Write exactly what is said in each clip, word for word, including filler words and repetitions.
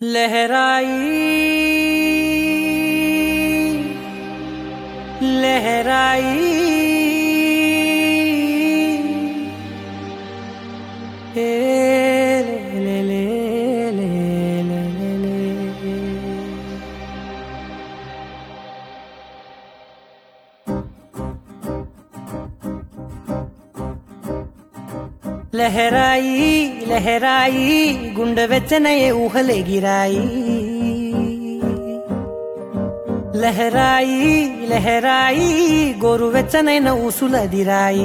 लहराई लहराई ए, ले, ले, ले, ले, ले, ले, ले। लहराई लहराई गुंड వెచ్చనయే ఊహలే గిరాయి లహరాయి లహరాయి గోరు వెచ్చనైన ఊసులదిరాయి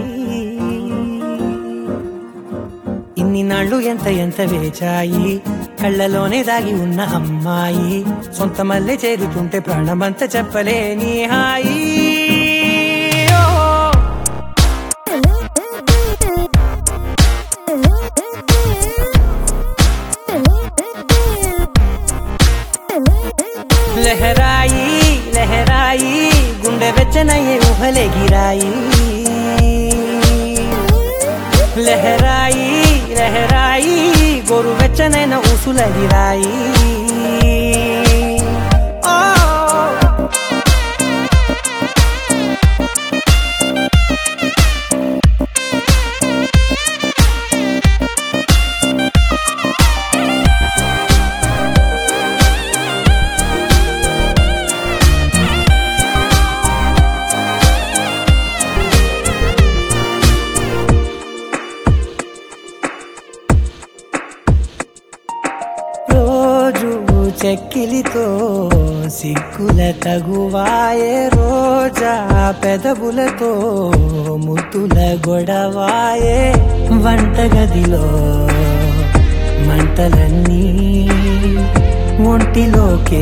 ఇన్ని నాళ్ళు ఎంత ఎంత వేచాయి కళ్ళలోనే దాగి ఉన్న అమ్మాయి సొంత మల్లె చేరుతుంటే ప్రాణమంత చెప్పలేని హాయి लहराई लहराई गुंडे వెచ్చనయే ఊహలే గిరాయి లహరాయి లహరాయి గోరు వెచ్చనైన ఊసులదిరాయి చెక్కిలితో సిగ్గుల తగువాయే రోజా పెదవులతో ముద్దుల గొడవాయే వంటగదిలో మంటలన్నీ ఒంటిలోకే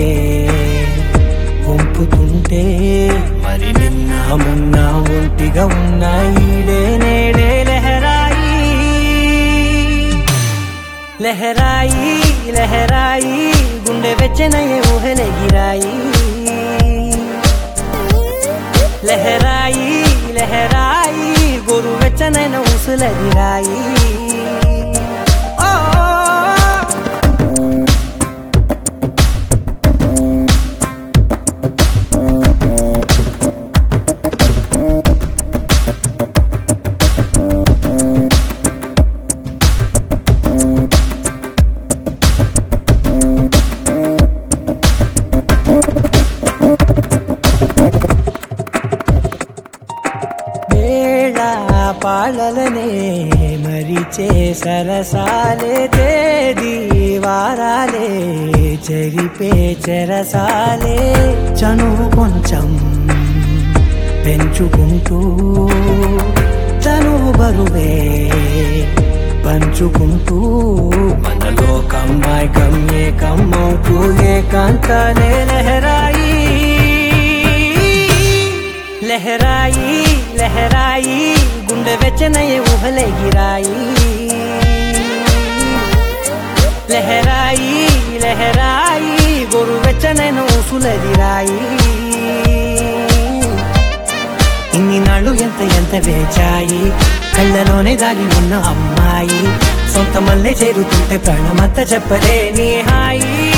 వంపుతుంటే మరి నిన్న మొన్న ఒంటిగా ఉన్న ఈడే నేడే లహరాయి లహరాయి లహరాయి గుండె వెచ్చనయే ఊహలే గిరాయి లహరాయి లహరాయి గోరు వెచ్చనైన ఊసులదిరాయి పాలలనే మరిచే సరసాలే తేదీ వారాలే చెరిపే చెరసాలే చనువు కొంచెం పెంచుకుంటూ చనువు బరువే పంచుకుంటూ మనలో కమ్మాయి కమ్మే కమ్మవుతూ ఏకాంతాలే లహరాయి లహరాయి లహరాయి గుండె వెచ్చనయే ఊహలే గిరాయి లహరాయి లహరాయి గోరు వెచ్చనైన ఊసులదిరాయి ఇన్ని నాళ్ళు ఎంత ఎంత వేచాయి కళ్ళలోనే దాగి ఉన్న అమ్మాయి సొంత మల్లె చేరుతుంటే ప్రాణమంతా చెప్పలేని హాయి